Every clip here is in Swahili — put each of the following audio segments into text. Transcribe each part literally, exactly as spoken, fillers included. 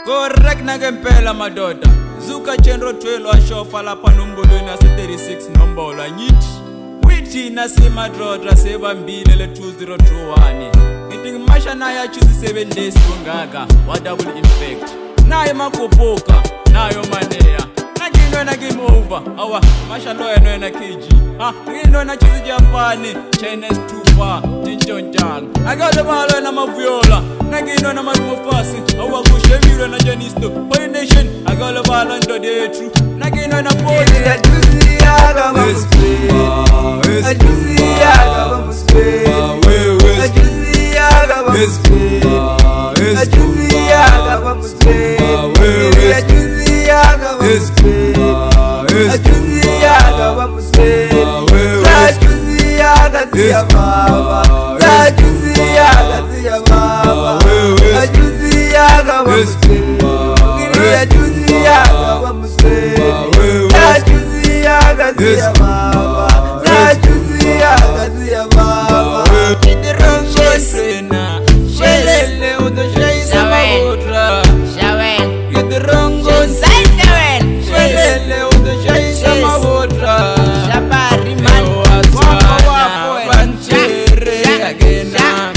Correct nangempela madoda. Zuka Chenro twelve ashofa lapha nombolo nase thirty-six nombolo ngithi. Withi nasi madroda sebambile le two zero two one. Ngithi ngimasha naye achuze seven days kungaka wa double infect. Naye makopoka, nayo maneya. Nakino na game over. Awa masha lo yena yena K G. Ah, ngino na chuze Japan, China is too far. Tinchonjang. Agale malo na maviola. Nakino na magofasi. Awa kushemiro na Janisto. Boy nation, agale malo ndo de true. Nakino na poli. Ajuzi aga mamuspe. Ajuzi aga mamuspe. Ajuzi aga mamuspe. Ajuzi aga mamuspe. Ajuzi aga mamuspe. Ajuzi aga mamuspe. Ajuzi aga siya baba. Ajuzi aga siya baba. Ajuzi aga mamuspe. Ajuzi aga mamuspe. Ajuzi aga siya baba. Ajuzi aga siya baba. Kidirongo sena. Shelele udo shaisa maudra. Shawel. Kidirongo Shawel. Shelele udo shaisa maudra. Shabari man. Wako wako banchere agena.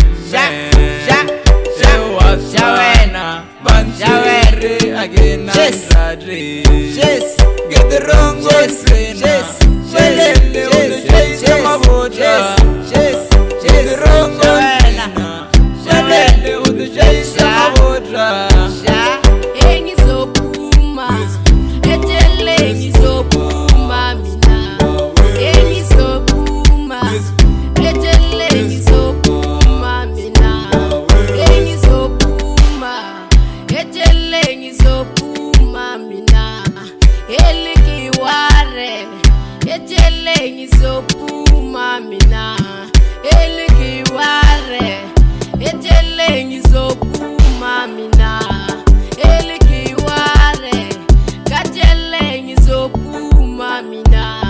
Shawena banchere agena. Sadri. Kidirongo sena. Shelele udo shaisa maudra. Kidirongo sena. Shelele udo shaisa maudra. Engizopuma, etele engizopuma mina. Engizopuma, etele engizopuma mina. Engizopuma, etele engizopuma mina. Elikiware, etele engizopuma mina. Elikiware, etele engizopuma mina. Elikiware, katele ngizopuma mina.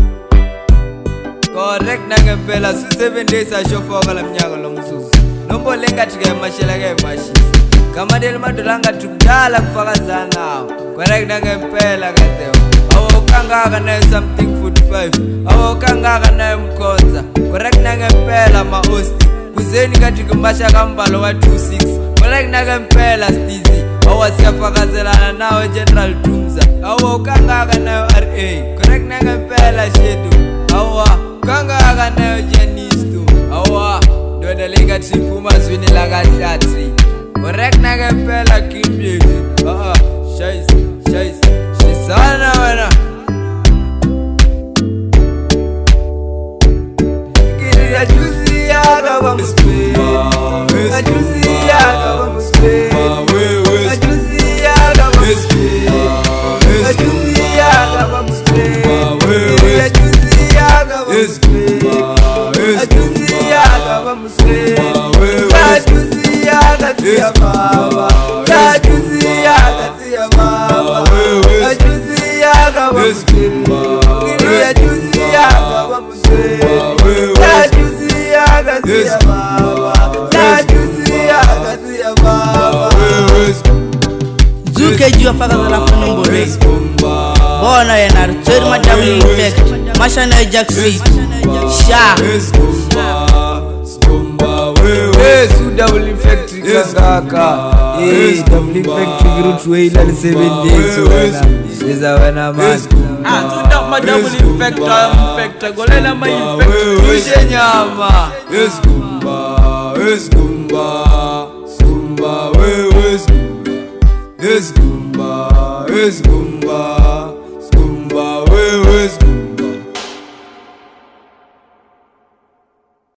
Correct nangempela su seven days ashofoka la mnyaka lo mzuzu. Nombo lenga tika mashela ke mashisi. Kama del madolanga tukdala kufakazana nawo. Correct nangempela kadeo. Awo kangaka na something forty-five. Awo kangaka na mkonza. Correct nangempela ma host. Kuzeni katika masha kambalo wa two six. Correct nangempela stizi. Awa siyafakazelana nawe General Tumza. Awa kangaka na R A. Correct nangempela shedu. Awa kangaka na Janisto. Awa ndoda lenga tripuma zwini la kashatri. Correct nangempela kimye. Ah ah shais shais shisana wana. Kiri ajuzi aga bamuspe. Ajuzi aga bamuspe. Ajuzi aga bamuspe. Ajuzi aga bamuspe. Ajuzi aga bamuspe. Ajuzi aga bamuspe. Ajuzi aga siya baba. Ajuzi aga siya baba. Ajuzi aga bamuspe. Ajuzi aga bamuspe. Ajuzi aga siya baba. Ajuzi aga siya baba. Zuke jua faka za lafu nombole. Bona yena third ma double infect. Masha na Jack Seat. Sha. Hey, su double infect kangaka. Hey, double infect root way la seven days wana. Seza wana man. Ah, tu dak ma double infector, infector, golela ma infector. Tushe nyama. Yes gumba, yes gumba, gumba we wes. Yes gumba, yes gumba, gumba we wes.